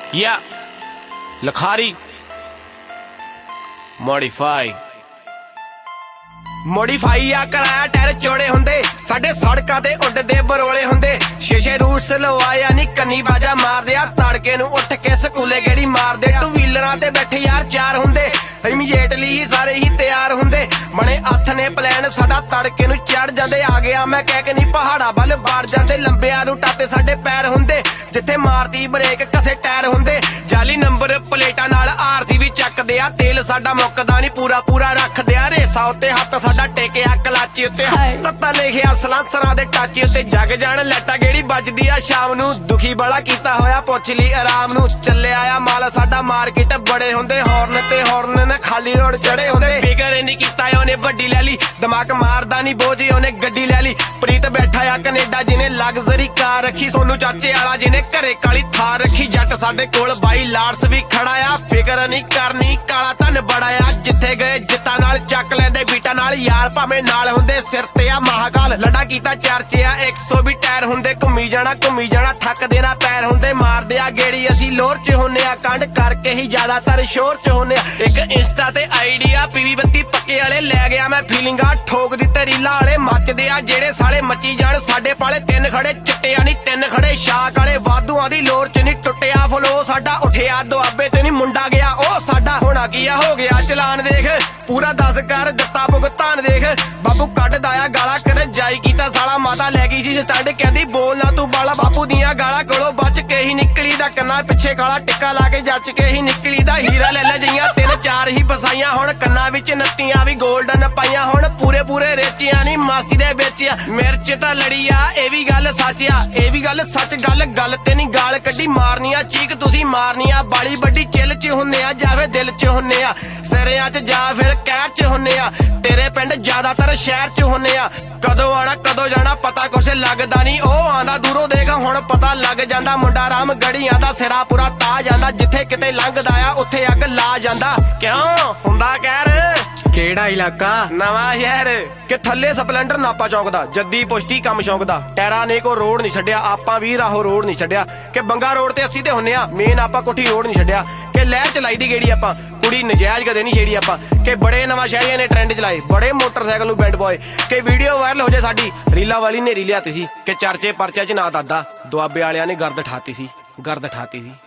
Yeah, ਲਖਾਰੀ modify ਆ ਕਰਾਇਆ tyre ਚੋੜੇ ਹੁੰਦੇ ਸਾਡੇ ਸੜਕਾਂ ਤੇ ਉੱਡਦੇ ਬਰੋਲੇ ਹੁੰਦੇ ਸ਼ੀਸ਼ੇ ਰੂਟਸ ਲਵਾਇਆ ਨੀ ਕੰਨੀ ਬਾਜਾ ਮਾਰਦੇ ਆ ਤੜਕੇ ਨੂੰ ਉੱਠ ਕੇ ਸਕੂਲੇ ਗੇੜੀ ਮਾਰਦੇ ਟੂ ਵੀਲਰਾਂ ਤੇ ਬੈਠੇ ਯਾਰ ਚਾਰ ਹੁੰਦੇ ਇਮੀਡੀਏਟਲੀ ਹੀ ਸਾਰੇ ਹੀ ਤਿਆਰ ਹੁੰਦੇ ਬਣੇ ਹੱਥ ਨੇ ਪਲਾਨ ਸਾਡਾ ਤੜਕੇ ਨੂੰ ਚੜ ਜਾਂਦੇ ਆ ਗਿਆ ਮੈਂ ਕਹਿ ਕੇ ਨੀ ਪਹਾੜਾ ਵੱਲ ਵੜ ਜਾਂਦੇ ਲੰਬਿਆਂ ਨੂੰ ਟਾਤੇ ਸਾਡੇ ਪੈਰ ਹੁੰਦੇ ਜਿੱਥੇ ਮਾਰਦੀ ਬ੍ਰੇਕ ਕਸੇ ਟਾਇਰ ਹੁੰਦੇ ਜਾਲੀ ਨੰਬਰ ਪਲੇਟਾਂ ਨਾਲ ਆਰਸੀ ਵੀ ਚੱਕਦੇ ਆ ਤੇਲ ਸਾਡਾ ਮੁੱਕਦਾ ਨੀ ਪੂਰਾ ਰੱਖਦੇ ਆ ਰੇਸਾ ਉੱਤੇ ਹੱਥ ਸਾਡਾ ਟੇਕਿਆ ਕਲਾਚੀ ਉੱਤੇ ਤੱਤਾ ਲਿਖਿਆ ਸਲਾਂਸਰਾਂ ਦੇ ਟਾਚੀ ਉੱਤੇ ਜਗ ਜਾਣ ਲੈਟਾ ਗੇੜੀ ਵੱਜਦੀ ਆ ਸ਼ਾਮ ਨੂੰ ਦੁਖੀ ਬੜਾ ਕੀਤਾ ਹੋਇਆ ਪੁੱਛ ਲਈ ਆਰਾਮ ਨੂੰ ਚੱਲਿਆ ਆ ਮਾਲ ਸਾਡਾ ਮਾਰਕੀਟ ਬੜੇ ਹੁੰਦੇ ਹੌਰਨ ਤੇ ਹੌਰਨ ਨੇ ਖਾਲੀ ਰੋਡ ਚੜੇ ਹੁੰਦੇ ਫਿਕਰ ਹੀ ਨਹੀਂ ਕੀਤਾ ਉਹਨੇ ਵੱਡੀ ਲੈ ਲਈ ਦਿਮਾਗ ਮਾਰਦਾ ਨਹੀਂ ਬੋਝੀ ਉਹਨੇ ਗੱਡੀ ਲੈ ਲਈ ਪ੍ਰੀਤ ਬੈਠਾ ਆ ਕੈਨੇਡਾ ਜਿਹਨੇ ਲਗਜ਼ਰੀ ਕਾਰ ਰੱਖੀ ਸੋਨੂੰ ਚਾਚੇ ਵਾਲਾ ਜਿਹਨੇ ਘਰੇ ਕਾਲੀ ਥਾਰ ਰੱਖੀ ਜੱਟ ਸਾਡੇ ਕੋਲ ਬਾਈ ਲਾਰਡਸ ਵੀ ਖੜਾ ਆ ਫਿਕਰ ਨਹੀਂ ਕਰਨੀ ਕਾਲਾ ਧਨ ਬੜਾ ਆ ਜਿੱਥੇ ਗਏ ਜਿੱਤਾਂ ਨਾਲ ਚੱਕ ਲੈਂਦੇ ਬੀਟਾਂ ਨਾਲ ਯਾਰ ਭਾਵੇਂ ਨਾਲ ਹੁੰਦੇ ਸਿਰ ਤੇ ਆ ਮਹਾਕਾਲ ਲੜਾ ਕੀਤਾ ਚਰਚੇ ਆ 100 ਵੀ ਟਾਇਰ ਹੁੰਦੇ ਘੁੰਮੀ ਜਾਣਾ ਠੱਕ ਦੇਣਾ ਪੈਰ ਹੁੰਦੇ ਮਾਰਦੇ ਆ ਗੇੜੀ ਅਸੀਂ ਲੋਰ ਚ ਹੁੰਨੇ ਆ ਕੰਡ ਕਰਕੇ ਹੀ ਜ਼ਿਆਦਾਤਰ ਸ਼ੋਰ ਚ ਹੁੰਨੇ ਆ ਇੱਕ ਇੰਸਟਾ ਤੇ ਆਈਡੀਆ ਪੀਵੀ ਬੱਤੀ ਪੱਕੇ ਵਾਲੇ ਲੈ ਗਿਆ ਮੈਂ ਫੀਲਿੰਗਾਂ ਠੋਕ ਦਿੱਤੇ ਰੀਲਾਂ ਵਾਲੇ ਮੱਚਦੇ ਆ ਜਿਹੜੇ ਸਾਲੇ ਮੱਚੀ ਜਾਣ ਸਾਡੇ ਪਾਲੇ ਤਿੰਨ ਖੜੇ ਚਿੱਟਿਆ ਨਹੀਂ ਤਿੰਨ ਖੜੇ ਸ਼ਾਕ ਵਾਲੇ ਵਾਧੂਆਂ ਦੀ ਲੋਰ ਚ ਨਹੀਂ ਟੁੱਟਿਆ ਫਲੋ ਸਾਡਾ ਉੱਠਿਆ ਦੁਆਬੇ ਤੇ ਨਹੀਂ ਮੁੰਡਾ ਗਿਆ ਉਹ ਸਾਡਾ ਹੋਣਾ ਕੀ ਆ ਹੋ ਗਿਆ ਚਲਾਨ ਦੇਖ ਪੂਰਾ 10 ਕਰ ਦਿੱਤਾ ਭੁਗਤਾਨ ਦੇਖ ਬਾਪੂ ਕੱਢਦਾ ਆ ਗਾਲਾਂ ਕਦੇ ਜਾਈ ਕੀਤਾ ਸਾਲਾ ਮਾਤਾ ਲੈ ਗਈ ਸੀ ਸਟੰਡ ਕਹਿੰਦੀ ਬੋਲ ਨਾ ਤੂੰ ਬਾਲਾ ਬਾਪੂ ਦੀਆਂ ਗਾਲਾਂ ਕੋਲੋਂ ਬਚ ਕੇ ਹੀ ਨਿਕਲੀ ਦਾ ਕੰਨਾਂ ਪਿੱਛੇ ਕਾਲਾ ਟਿੱਕਾ ਲਾ ਕੇ ਜੱਚ ਕੇ ਹੀ ਨਿਕਲੀ ਦਾ ਹੀਰਾ ਲੈ ਲੈ ਜਈਆਂ 3-4 ਹੀ ਫਸਾਈਆਂ ਹੁਣ ਕੰਨਾਂ ਵਿੱਚ ਨੱਤੀਆਂ ਵੀ 골ਡਨ ਪਾਈਆਂ ਹੁਣ ਪੂਰੇ ਰੇਚੀਆਂ ਨਹੀਂ ਮਾਸੀ ਦੇ ਵਿੱਚ ਆ ਮਿਰਚ ਤਾਂ ਲੜੀ ਆ ਇਹ ਵੀ ਗੱਲ ਸੱਚ ਆ ਇਹ ਵੀ ਗੱਲ ਸੱਚ ਗੱਲ ਤੇ ਨਹੀਂ ਗਾਲ ਕੱਢੀ ਮਾਰਨੀਆਂ ਚੀਕ ਤੁਸੀਂ ਮਾਰਨੀਆਂ ਬਾਲੀ ਵੱਡੀ ਚਿੱਲ ਚ ਹੁੰਨੇ ਆ ਜਾਂ ਫਿਰ ਦਿਲ ਚ ਹੁੰਨੇ ਆ ਸਿਰਿਆਂ ਚ ਜਾਂ ਫਿਰ ਕਹਿ ਚ ਹੁੰਨੇ ਆ ਤੇਰੇ ਪਿੰਡ ਜ਼ਿਆਦਾਤਰ ਸ਼ਹਿਰ ਚ ਹੁੰਨੇ ਆ ਕਦੋਂ ਆਣਾ ਕਦੋਂ ਜਾਣਾ ਪਤਾ ਕੁਛ ਲੱਗਦਾ ਨਹੀਂ ਉਹ ਆਂਦਾ ਦੂਰੋਂ ਦੇਖ ਹੁਣ ਪਤਾ ਲੱਗ ਜਾਂਦਾ ਮੁੰਡਾ ਰਾਮ ਗੜੀਆਂ ਦਾ ਸਿਰਾ ਪੂਰਾ ਤਾ ਜਾਂਦਾ ਜਿੱਥੇ ਕਿਤੇ ਲੰਘਦਾ ਆ ਉੱਥੇ ਅੱਗ ਲਾ ਜਾਂਦਾ ਕਿਉਂ ਹੁੰਦਾ ਕਹਿਰ ਕਿਹੜਾ ਇਲਾਕਾ ਨਵਾਂ ਸ਼ਹਿਰ ਕਿ ਥੱਲੇ ਸਪਲੈਂਡਰ ਨਾਪਾ ਚੌਂਕ ਦਾ ਜੱਦੀ ਪੁਸ਼ਤੀ ਕੰਮ ਸ਼ੌਂਕ ਦਾ ਟੈਰਾ ਨੇ ਕੋ ਰੋਡ ਨਹੀਂ ਛੱਡਿਆ ਆਪਾਂ ਵੀ ਰਾਹੋ ਰੋਡ ਨਹੀਂ ਛੱਡਿਆ ਕਿ ਬੰਗਾ ਰੋਡ ਤੇ 80 ਤੇ ਹੁੰਨੇ ਆ ਮੇਨ ਆਪਾਂ ਕੋਠੀ ਰੋਡ ਨਹੀਂ ਛੱਡਿਆ ਕਿ ਲਹਿਰ ਚਲਾਈ ਦੀ ਗੇੜੀ ਆਪਾਂ ਕੁੜੀ ਨਜਾਇਜ਼ ਕਦੇ ਨਹੀਂ ਛੇੜੀ ਆਪਾਂ ਕਿ ਬੜੇ ਨਵਾਂ ਸ਼ਹਿਰੀਆਂ ਨੇ ਟ੍ਰੈਂਡ ਚਲਾਏ ਬੜੇ ਮੋਟਰਸਾਈਕਲ ਨੂੰ ਬੈਂਡ ਬੋਏ ਕਿ ਵੀਡੀਓ ਵਾਇਰਲ ਹੋ ਜਾਏ ਸਾਡੀ ਰੀਲਾ ਵਾਲੀ ਨੇਰੀ ਲਿਆਤੀ ਸੀ ਕਿ ਚਰਚੇ ਪਰਚੇ ਚ ਨਾ ਦਾਦਾ ਦੁਆਬੇ ਵਾਲਿਆਂ ਨੇ ਗਰਦ ਠਾਤੀ ਸੀ